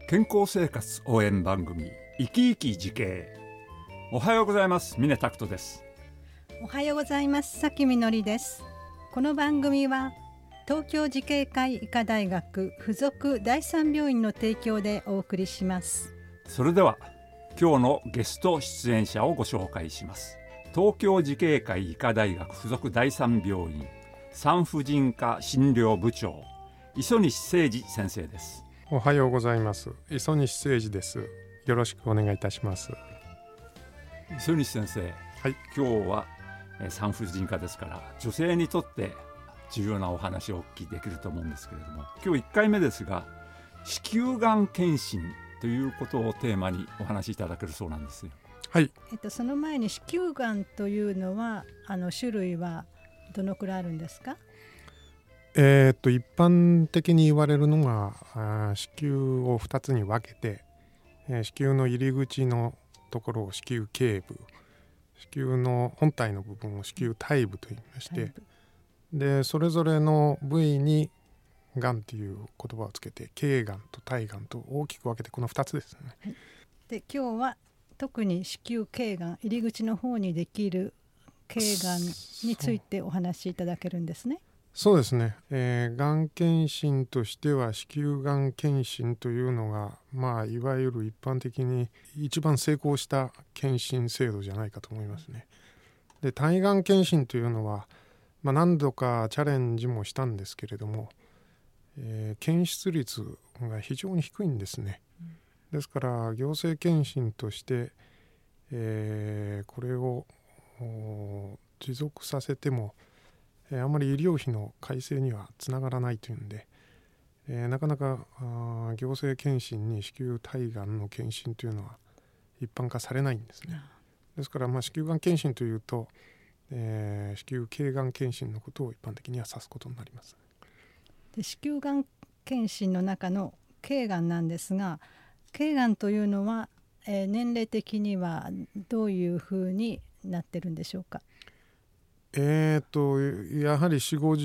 健康生活応援番組生き生き慈恵。おはようございます。峰拓人です。 おはようございます。さきみのりです。この番組は東京慈恵会医科大学附属第三病院の提供でお送りします。 それでは今日のゲスト出演者をご紹介します。東京慈恵会医科大学附属第三病院産婦人科診療部長磯西誠二先生です。 おはようございます。磯西誠二です。よろしくお願いいたします。 磯西先生、 はい、 今日は産婦人科ですから女性にとって重要なお話をお聞きできると思うんですけれども、今日1回目ですが子宮がん検診ということをテーマにお話しいただけるそうなんですよ。 はい、 その前に子宮がんというのは種類はどのくらいあるんですか？ 一般的に言われるのが子宮を2つに分けて、子宮の入り口のところを子宮頸部、子宮の本体の部分を子宮体部と言いまして、でそれぞれの部位にがんという言葉をつけて頸がんと体がんと大きく分けてこの2つですね。 はい、で今日は特に子宮頸がん入り口の方にできる頸がんについてお話しいただけるんですね。 そうですね、がん検診としては子宮がん検診というのが、いわゆる一般的に一番成功した検診制度じゃないかと思いますね。で体がん検診というのは、何度かチャレンジもしたんですけれども、検出率が非常に低いんですね。ですから行政検診として、これを持続させてもあまり医療費の改正にはつながらないというんで、なかなか行政検診に子宮体がんの検診というのは一般化されないんですね。ですから子宮がん検診というと、子宮頸がん検診のことを一般的には指すことになります。 で子宮がん検診の中の頸がんなんですが、頸がんというのは、年齢的にはどういうふうになってるんでしょうか？ やはり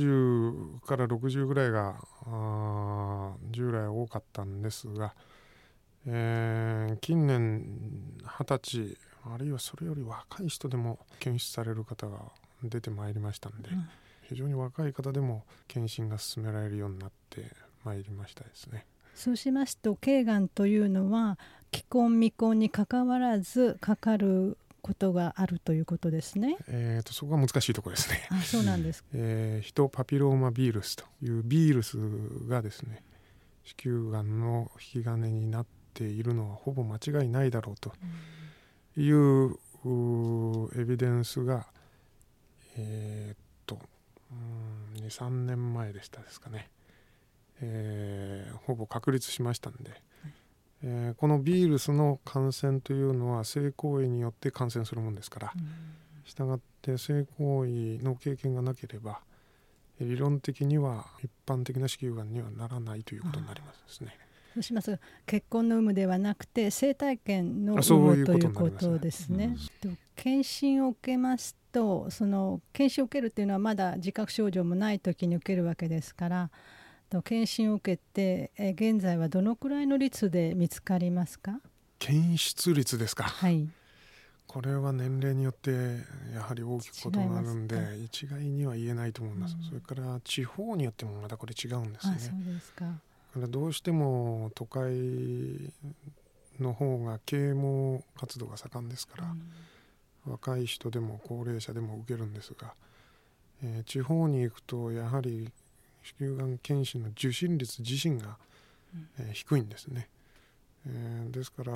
4、50から60ぐらいが従来多かったんですが、近年20歳あるいはそれより若い人でも検出される方が出てまいりましたので、非常に若い方でも検診が進められるようになってまいりましたですね。 そうしますと頸がんというのは既婚未婚にかかわらずかかることがあるということですね。 そこが難しいところですね。 そうなんです。 ヒトパピローマビウイルスというビウイルスがですね、子宮がんの引き金になっているのはほぼ間違いないだろうというエビデンスが、2、3年前でしたですかね、ほぼ確立しましたんで、このビウイルスの感染というのは性行為によって感染するものですから、したがって性行為の経験がなければ理論的には一般的な子宮がんにはならないということになりますですね。 そうします結婚の有無ではなくて生体験の有無ということですね。検診を受けますと、その検診を受けるというのはまだ自覚症状もない時に受けるわけですから、検診を受けて現在はどのくらいの率で見つかりますか？ 検出率ですか。 はい、これは年齢によってやはり大きく異なるんで一概には言えないと思います。それから地方によってもまたこれ違うんですね。 そうですか。 だからどうしても都会の方が啓蒙活動が盛んですから、若い人でも高齢者でも受けるんですが、地方に行くとやはり子宮がん検診の受診率自身が、低いんですね。ですから、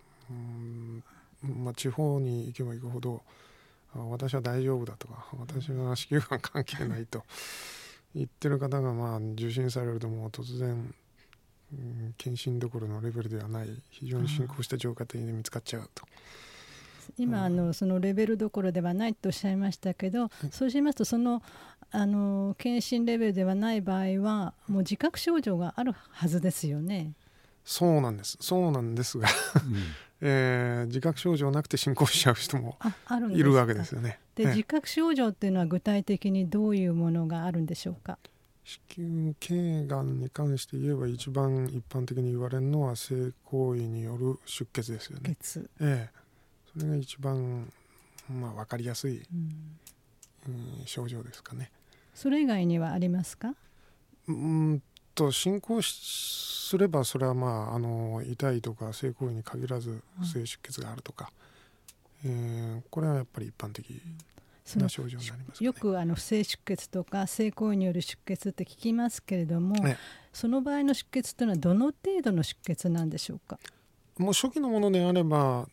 地方に行けば行くほど私は大丈夫だとか私は子宮がん関係ないと言ってる方が受診されるともう突然、検診どころのレベルではない非常に進行した状態で見つかっちゃうと。 今そのレベルどころではないとおっしゃいましたけど、そうしますとその検診レベルではない場合はもう自覚症状があるはずですよね。 そうなんですが、自覚症状なくて進行しちゃう人もいるわけですよね。 で自覚症状っていうのは具体的にどういうものがあるんでしょうか？ 子宮頸がんに関して言えば一番一般的に言われるのは性行為による出血ですよね。それが一番、分かりやすい、症状ですかね。 それ以外にはありますか？ 進行すればそれは痛いとか性行為に限らず不正出血があるとか、これはやっぱり一般的な症状になりますかね。 よく不正出血とか性行為による出血って聞きますけれども、その場合の出血というのはどの程度の出血なんでしょうか？ もう初期のものであれば、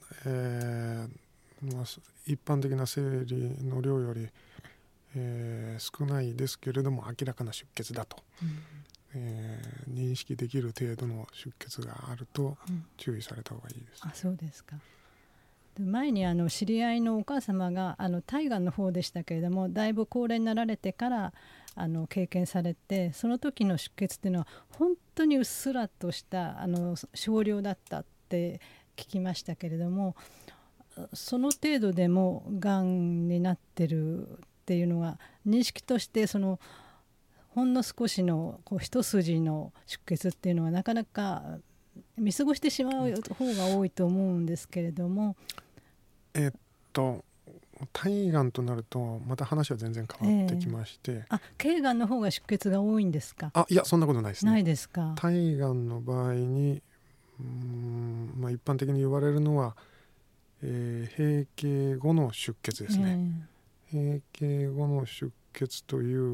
一般的な生理の量より、少ないですけれども明らかな出血だと、認識できる程度の出血があると注意された方がいいです。 そうですか。前に知り合いのお母様が体がんの方でしたけれども、だいぶ高齢になられてから経験されて、その時の出血っていうのは本当にうっすらとした少量だったって聞きましたけれども、その程度でもがんになってるっていうのが認識として、ほんの少しの一筋の出血っていうのはなかなか見過ごしてしまう方が多いと思うんですけれども、 体がんとなるとまた話は全然変わってきまして、 頸がんの方が出血が多いんですか？ いやそんなことないですね。 ないですか？ 体がんの場合に一般的に言われるのは、閉経後の出血ですね。閉経後の出血という、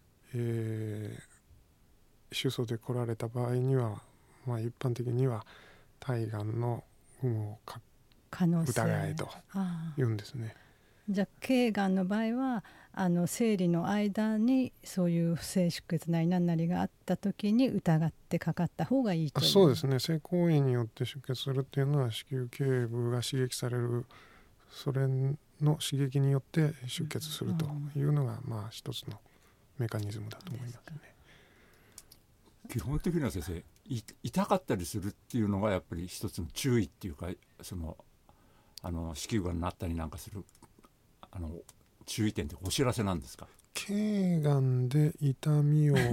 主訴で来られた場合には、一般的には体がんの有無を疑えと言うんですね。 じゃあ頸がんの場合は生理の間にそういう不正出血なり何なりがあった時に疑ってかかった方がいいという。 そうですね。性行為によって出血するっていうのは子宮頸部が刺激される、それの刺激によって出血するというのが一つのメカニズムだと思いますね。 基本的には先生、痛かったりするっていうのがやっぱり一つの注意っていうか、子宮がんになったりなんかする注意点ってお知らせなんですか？ 頸がんで痛みを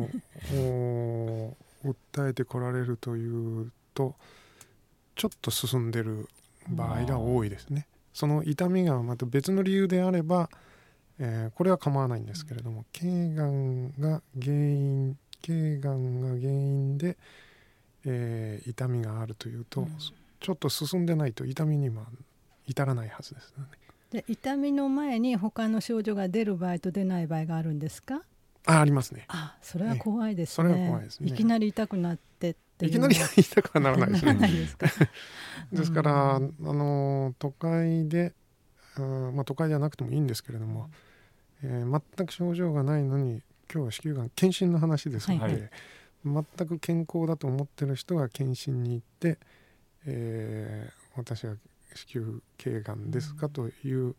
訴えてこられるというとちょっと進んでる場合が多いですね。その痛みがまた別の理由であれば、これは構わないんですけれども、頸がんが原因で、痛みがあるというと、ちょっと進んでないと痛みには至らないはずですよね。 で痛みの前に他の症状が出る場合と出ない場合があるんですか？ ありますね。 それは怖いですね。 それは怖いですね。 いきなり痛くなってっていういきなり痛くはならないですね。ですから、都会で、都会じゃなくてもいいんですけれども、全く症状がないのに、今日は子宮がん検診の話ですので、全く健康だと思ってる人が検診に行って、私は子宮頸がんですかという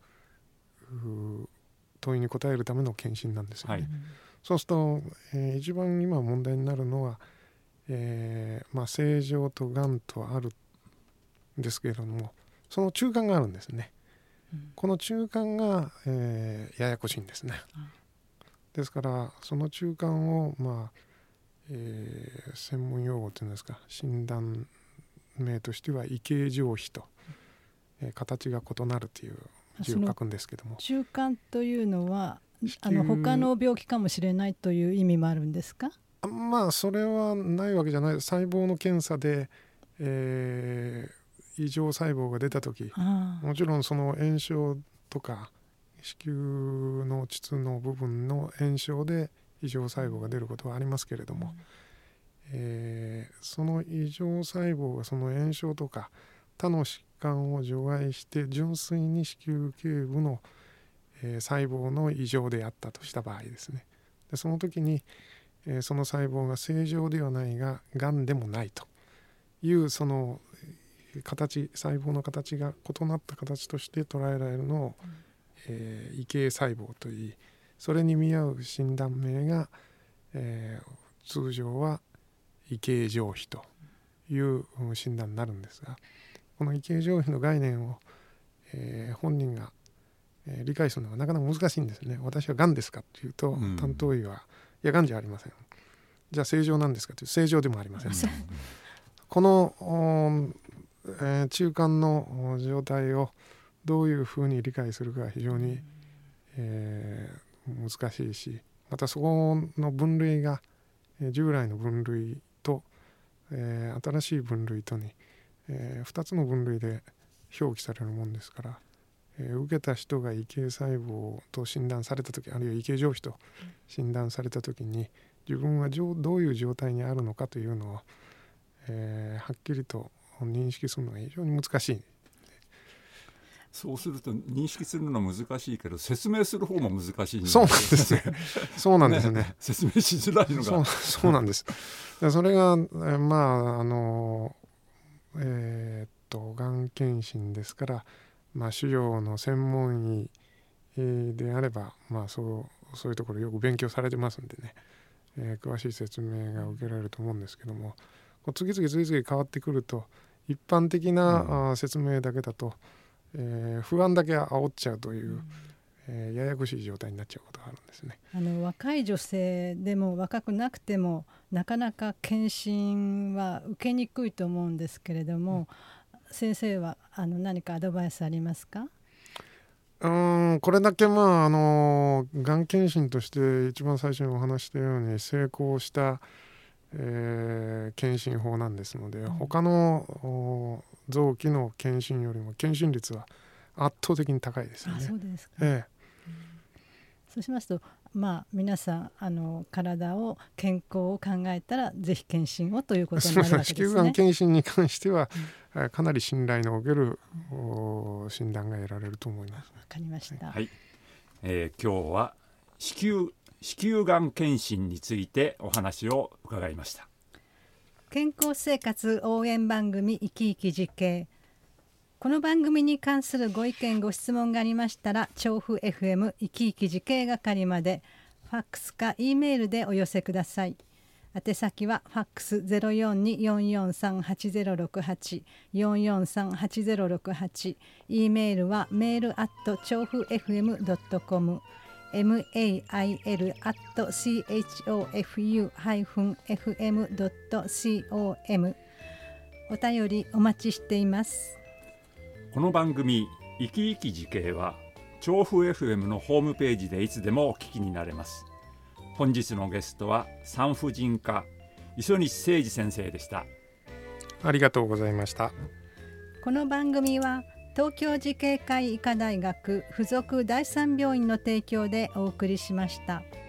問いに答えるための検診なんですよね。そうすると、一番今問題になるのは、正常とがんとあるんですけれども、その中間があるんですね。この中間が、ややこしいんですね。ですからその中間を、専門用語というんですか、診断名としては異形状皮と、形が異なるという字を書くんですけども、 中間というのは他の病気かもしれないという意味もあるんですか？ それはないわけじゃない。細胞の検査で、異常細胞が出た時、もちろんその炎症とか子宮の膣の部分の炎症で異常細胞が出ることはありますけれども、その異常細胞がその炎症とか他の疾患を除外して純粋に子宮頸部の、細胞の異常であったとした場合ですね。でその時に、その細胞が正常ではないががんでもないというその形、細胞の形が異なった形として捉えられるのを、異形細胞といい、それに見合う診断名が、通常は異形状皮という診断になるんですが、この異形状皮の概念を、本人が、理解するのはなかなか難しいんですね。私はがんですかというと、担当医はやがんじゃありません。じゃあ正常なんですかという正常でもありません。この、中間の状態をどういうふうに理解するかは非常に、難しいし、またそこの分類が従来の分類と、新しい分類とに、2つの分類で表記されるもんですから、受けた人が異形細胞と診断された時、あるいは異形上皮と診断された時に自分はどういう状態にあるのかというのを、はっきりと認識するのが非常に難しい。 そうすると認識するのは難しいけど説明する方も難しいんそうなんですね。そうなんですね。 説明しづらいのがそうなんです。それががん検診ですから、腫瘍の専門医であれば、そういうところよく勉強されてますんでね、詳しい説明が受けられると思うんですけども、次々変わってくると一般的な、説明だけだと、不安だけ煽っちゃうという、ややこしい状態になっちゃうことがあるんですね。 若い女性でも若くなくてもなかなか検診は受けにくいと思うんですけれども、先生は何かアドバイスありますか？ これだけがん検診として一番最初にお話したように成功した、検診法なんですので、他の臓器の検診よりも検診率は圧倒的に高いですよね。 そうですか。そうしますと、皆さん体を健康を考えたらぜひ検診をということになるわけですね。 子宮がん検診に関しては、かなり信頼のおける、診断が得られると思います。 わかりました。 はい。今日は子宮がん検診についてお話を伺いました。 健康生活応援番組いきいき実験。この番組に関するご意見ご質問がありましたら、調布 FM いきいき時系係までファックスか E メールでお寄せください。宛先はファックス 0424438068 4438068、 E メールはメール調布 FM.com、 mail@chofu-fm.com。 お便りお待ちしています。 この番組いきいき時系は調布 FM のホームページでいつでもお聞きになれます。本日のゲストは産婦人科磯西誠二先生でした。 ありがとうございました。 この番組は東京慈恵会医科大学附属第三病院の提供でお送りしました。